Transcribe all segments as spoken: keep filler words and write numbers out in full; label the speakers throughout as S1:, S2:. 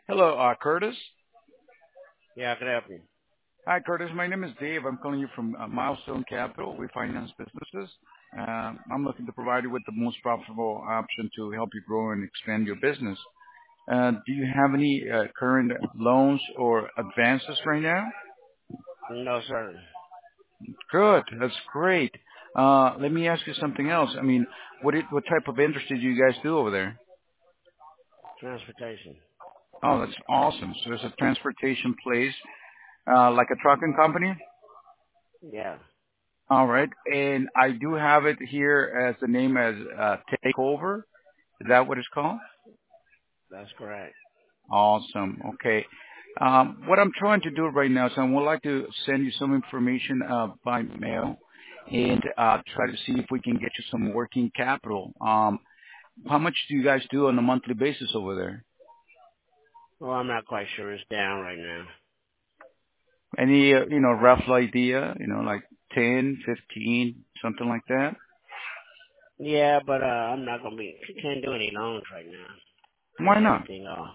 S1: Hello, uh, Curtis.
S2: Yeah, I could help you.
S1: Hi, Curtis. My name is Dave. I'm calling you from uh, Milestone Capital. We finance businesses. Um, I'm looking to provide you with the most profitable option to help you grow and expand your business. Uh, do you have any uh, current loans or advances right now?
S2: No, sir.
S1: Good. That's great. Uh, let me ask you something else. I mean, what it, what type of industry do you guys do over there?
S2: Transportation.
S1: Oh, that's awesome. So there's a transportation place, uh, like a trucking company?
S2: Yeah,
S1: All right. And I do have it here as the name as uh, Takeover. Is that what it's called?
S2: that's correct.
S1: Awesome. Okay. Um, what I'm trying to do right now is I would like to send you some information uh, by mail and uh, try to see if we can get you some working capital. Um, how much do you guys do on a monthly basis over there?
S2: Well, I'm not quite sure. It's down right now.
S1: Any, uh, you know, rough idea, you know, like ten, fifteen, something like that?
S2: Yeah, but uh, I'm not gonna be. Can't do any loans right now.
S1: Why
S2: Pay
S1: not?
S2: everything off.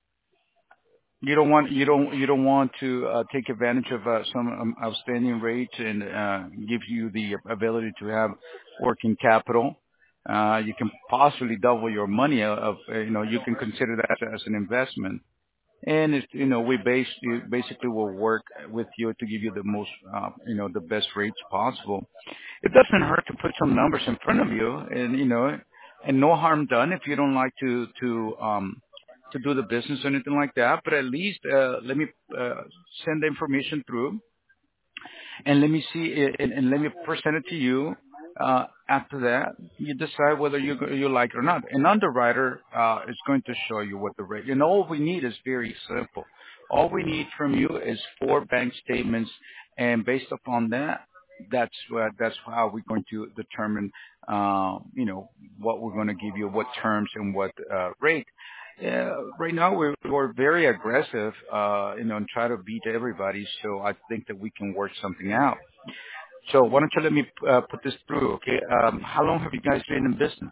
S1: You don't want you don't you don't want to uh, take advantage of uh, some um, outstanding rates and uh, give you the ability to have working capital. Uh, you can possibly double your money. Of of, uh, you know you can consider that as an investment. And it's, you know we base you basically will work with you to give you the most uh, you know the best rates possible. It doesn't hurt to put some numbers in front of you, and you know, and no harm done if you don't like to to um to do the business or anything like that. But at least uh, let me uh, send the information through, and let me see it, and, and let me present it to you. Uh, after that, you decide whether you you like it or not. An underwriter uh, is going to show you what the rate. And all we need is very simple. All we need from you is four bank statements, and based upon that, that's what that's how we're going to determine, uh, you know, what we're going to give you, what terms and what uh, rate. Yeah, right now we're we're very aggressive, uh, you know, and try to beat everybody. So I think that we can work something out. So why don't you let me uh, put this through, okay? Um, how long have you guys been in business?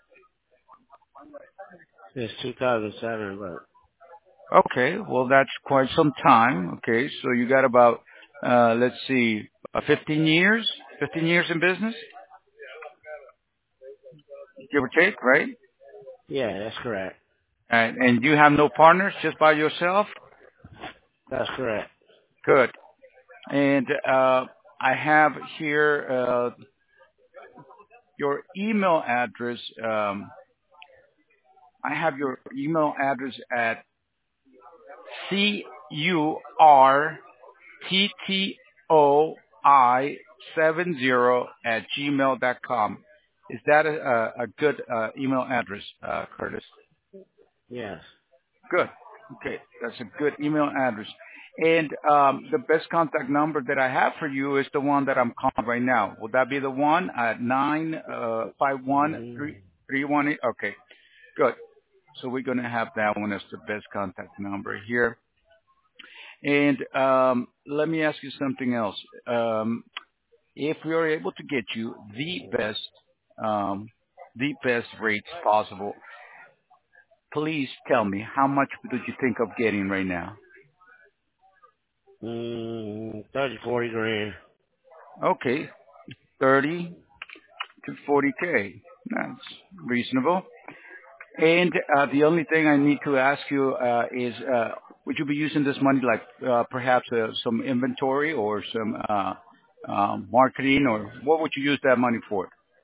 S2: It's two thousand seven, but
S1: Okay, well that's quite some time. Okay, so you got about uh, let's see, uh, fifteen years, fifteen years in business, give or take, right?
S2: yeah, that's correct.
S1: And, and you have no partners, just by yourself.
S2: That's correct.
S1: Good. And uh, I have here uh, your email address. Um, I have your email address at C U R T T O I seven zero at gmail dot com. Is that a, a a good uh, email address, uh, Curtis?
S2: Yes.
S1: Good. Okay, that's a good email address. And um, the best contact number that I have for you is the one that I'm calling right now. Would that be the one at nine uh, five one
S2: Mm-hmm.
S1: three three one eight? Okay, good. So we're going to have that one as the best contact number here. And um, let me ask you something else. Um, if we are able to get you the best, um, the best rates possible, please tell me how much did you think of getting right now?
S2: Mm, thirty, forty grand.
S1: Okay, thirty to forty k. That's reasonable. And uh, the only thing I need to ask you uh, is, uh, would you be using this money like uh, perhaps uh, some inventory or some uh, um, marketing, or what would you use that money for?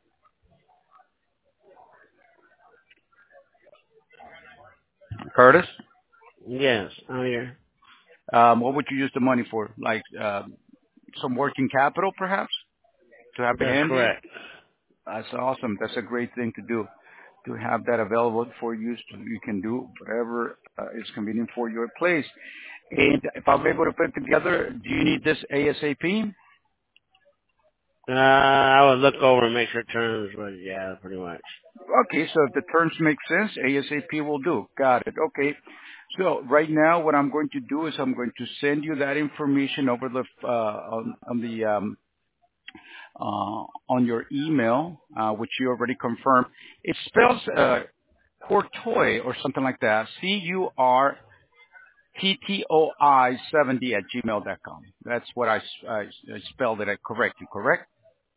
S1: Curtis,
S2: Yes, I'm here.
S1: um, what would you use the money for? Like uh, some working capital, perhaps, to have it
S2: That's
S1: handy?
S2: correct.
S1: That's awesome. That's a great thing to do, to have that available for you so you can do whatever uh, is convenient for your place. And if I'm able to put it together, do you need this ASAP?
S2: Uh, I would look over and make sure terms, but yeah, pretty much.
S1: Okay, so if the terms make sense, ASAP will do. Got it. Okay. So right now, what I'm going to do is I'm going to send you that information over the uh, on, on the um, uh, on your email, uh, which you already confirmed. It spells uh, Courtois or something like that. C U R. T T O I seventy at gmail dot com. That's what I, I, I spelled it correctly, correct?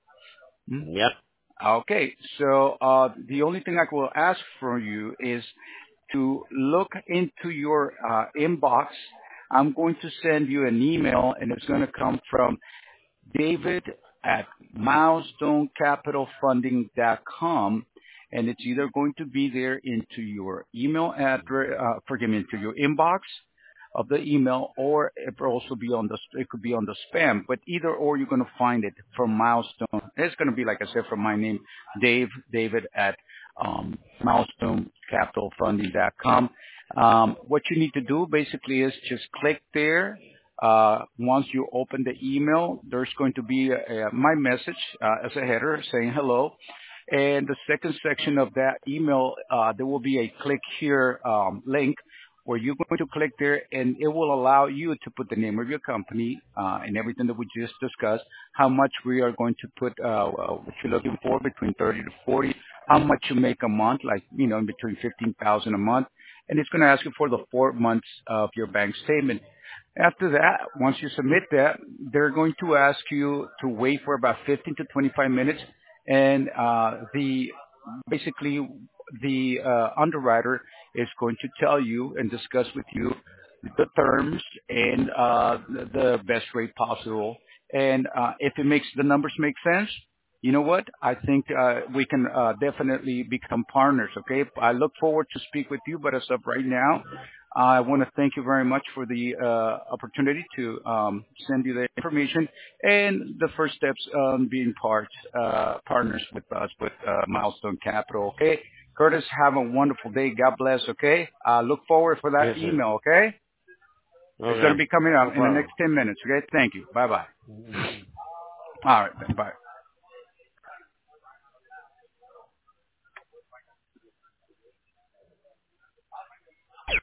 S1: Hmm?
S2: Yep.
S1: Okay, so uh, the only thing I will ask from you is to look into your uh, inbox. I'm going to send you an email, and it's going to come from David at milestone capital funding dot com, and it's either going to be there into your email address, uh, forgive me, into your inbox of the email, or it will also be on the, it could be on the spam, but either or you're going to find it from Milestone. It's going to be, like I said, from my name, Dave, David at um, milestone capital funding dot com. Um, what you need to do basically is just click there. Uh, once you open the email, there's going to be a, a, my message uh, as a header saying hello. And the second section of that email, uh, there will be a click here um, link where you're going to click there, and it will allow you to put the name of your company uh, and everything that we just discussed, how much we are going to put, uh, uh, what you're looking for, between thirty to forty, how much you make a month, like, you know, in between fifteen thousand a month. And it's going to ask you for the four months of your bank statement. After that, once you submit that, they're going to ask you to wait for about fifteen to twenty-five minutes, and uh, the basically the uh, underwriter is going to tell you and discuss with you the terms and uh, the the best rate possible. And uh, if it makes the numbers make sense, you know what? I think uh, we can uh, definitely become partners. Okay. I look forward to speak with you, but as of right now, I want to thank you very much for the uh, opportunity to um, send you the information and the first steps on being part uh, partners with us with uh, Milestone Capital. Okay, Curtis, have a wonderful day. God bless. Okay, uh, look forward for that
S2: Yes, sir.
S1: email. Okay, it's going to
S2: Okay.
S1: be coming
S2: No
S1: out in the
S2: problem.
S1: next ten minutes. Okay, thank you. Bye bye. All right, then. Bye.